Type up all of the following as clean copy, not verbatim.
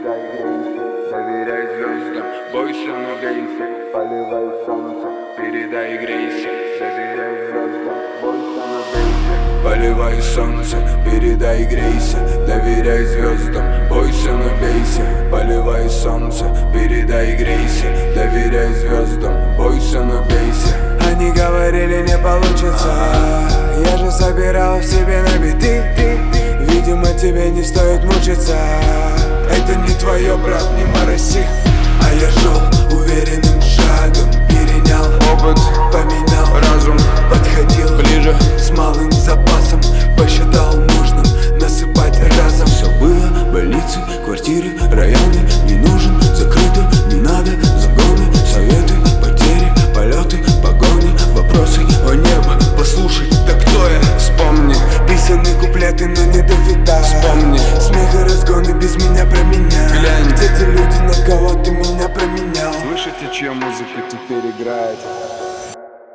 передай грейся, доверяй звездам, бойся, но грейся. Поливай солнце, передай грейся, доверяй звездам, бойся, но грейся. Поливай солнце, передай грейся, доверяй звездам, бойся, но бейся. Поливай солнце, передай грейся, доверяй звездам, бойся, но бейся. Они говорили, не получится, я же собирал в себе на биты. Видимо, тебе не стоит мучиться, это не твое, брат, не мороси. А я шел уверенным шагом, перенял опыт, поменял разум, подходил ближе с малым запасом, посчитал нужным насыпать разом. Все было, больницы, квартиры, районы, не нужен, закрыто, не надо, загоны, советы, потери, полеты, погоны, вопросы о небо, послушай, да кто я? Вспомни, писанные куплеты, но не довита. Вспомни, смех и разгоны без меня про меня. Глянь, где те люди, на кого ты меня променял? Слышите, чья музыка теперь играет?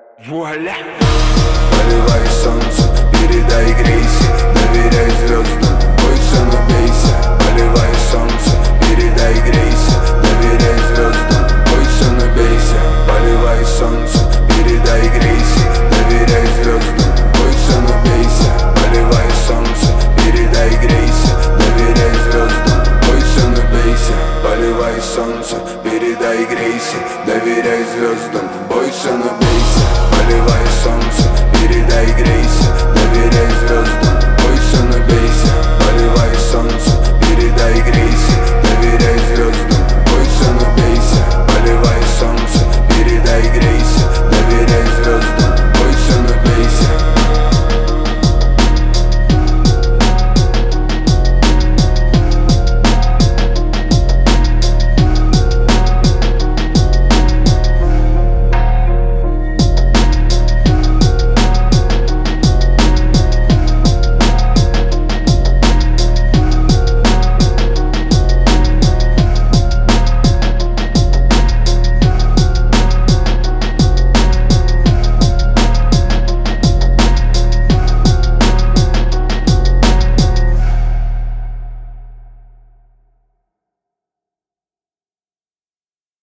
Вуаля! Поливай солнце, передай грейся, доверяй звездам,